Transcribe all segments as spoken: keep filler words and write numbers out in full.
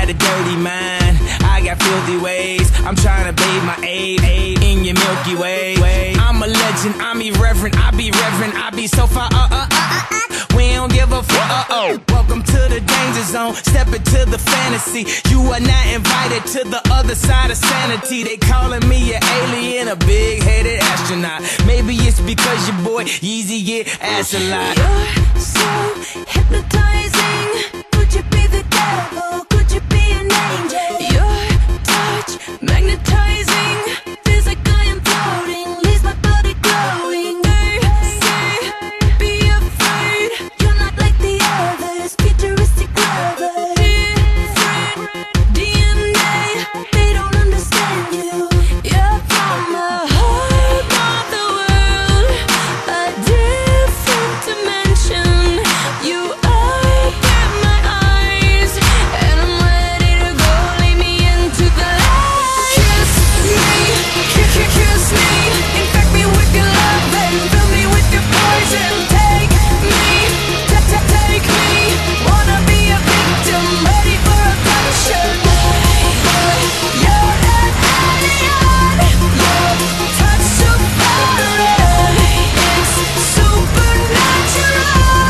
got a dirty mind, I got filthy ways. I'm trying to bathe my aid, aid in your Milky Way. I'm a legend, I'm irreverent, I be reverent, I be so far, uh, uh, uh, uh. We don't give a fuck, uh, oh. Welcome to the danger zone, step into the fantasy. You are not invited to the other side of sanity. They calling me an alien, a big-headed astronaut. Maybe it's because your boy Yeezy get ass a lot. You're so hypnotizing. Could you be the devil? Could you be an angel? Your touch magnetizing. Feels like I am floating, leaves my body glowing. They say, be afraid. You're not like the others, futuristic lovers. Different D N A, they don't understand you. You're from a whole other world, a different dimension. You open my eyes, and I'm ready to go. Lead me into the light. Kiss me, kiss, kiss, kiss me, infect me with your love and fill me with your poison. Take me, ta ta take me. Wanna be a victim, ready for abduction. You're an alien. Your touch so foreign. It's supernatural,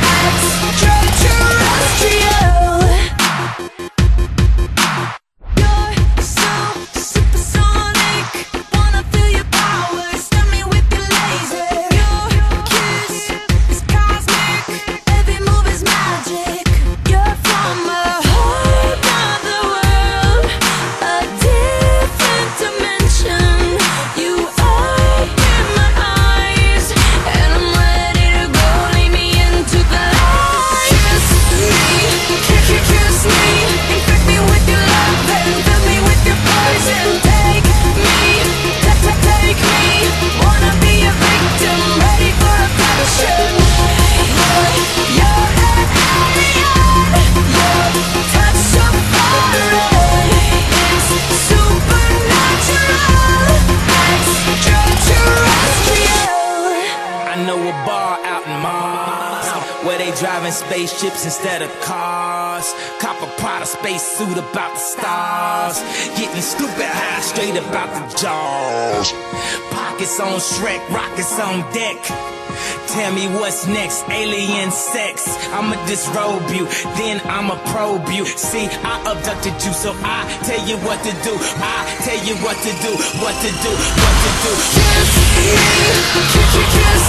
extraterrestrial. You're so supersonic. Wanna feel your power, stun me with your laser. Your kiss is cosmic, every move is magic. You're from a whole other world, a different dimension. You open my eyes, and I'm ready to go. Lead me into the light. Kiss me, kiss, kiss, kiss me, infect me with your love and fill me with your poison. Take me, ta ta take me. Wanna be a victim, ready for abduction. You're an alien. Your touch so foreign. It's supernatural, extraterrestrial. I know a bar out in Mars where they driving spaceships instead of cars. Cop a Prada space suit about the stars. Getting stupid high straight about the jaws. Pockets on Shrek, rockets on deck. Tell me what's next, alien sex. I'ma disrobe you, then I'ma probe you. See, I abducted you, so I tell you what to do. I tell you what to do, what to do, what to do. Kiss me, kiss, kiss, kiss